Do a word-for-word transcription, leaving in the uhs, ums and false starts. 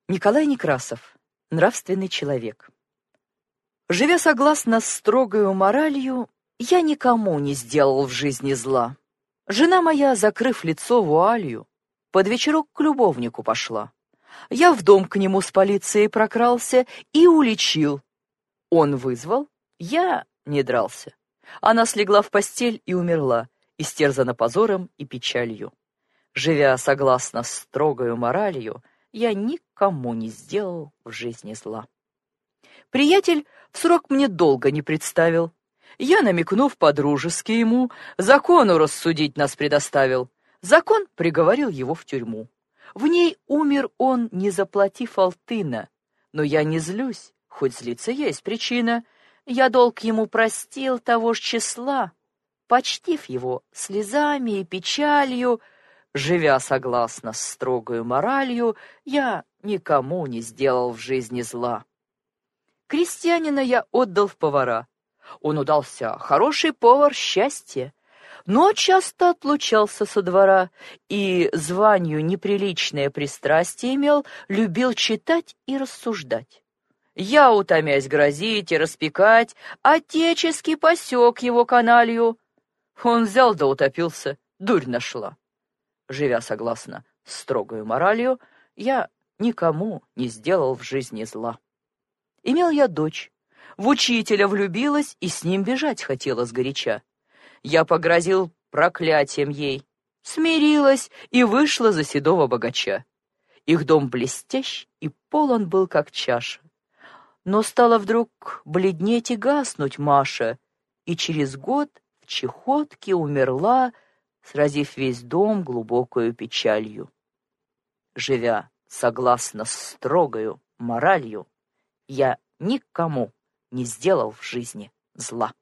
Николай Некрасов. Нравственный человек. Живя согласно строгою моралью, я никому не сделал в жизни зла. Жена моя, закрыв лицо вуалью, под вечерок к любовнику пошла. Я в дом к нему с полицией прокрался и уличил. Он вызвал, я не дрался. Она слегла в постель и умерла, истерзана позором и печалью. Живя согласно строгою моралью, я никому не сделал в жизни зла. Приятель в срок мне долго не представил. Я, намекнув по-дружески ему, закону рассудить нас предоставил. Закон приговорил его в тюрьму. В ней умер он, не заплатив алтына. Но я не злюсь, хоть злиться есть причина. Я долг ему простил того ж числа, почтив его слезами и печалью. Живя согласно строгою моралью, я никому не сделал в жизни зла. Крестьянина я отдал в повара. Он удался, хороший повар, счастье, но часто отлучался со двора и званию неприличное пристрастие имел, любил читать и рассуждать. Я, утомясь грозить и распекать, отечески посек его каналью. Он взял да утопился, дурь нашла. Живя согласно строгою моралью, я никому не сделал в жизни зла. Имел я дочь, в учителя влюбилась и с ним бежать хотела сгоряча. Я погрозил проклятием ей, смирилась и вышла за седого богача. Их дом блестящ и полон был, как чаша. Но стала вдруг бледнеть и гаснуть Маша, и через год в чехотке умерла, сразив весь дом глубокою печалью. Живя согласно строгою моралью, я никому не сделал в жизни зла.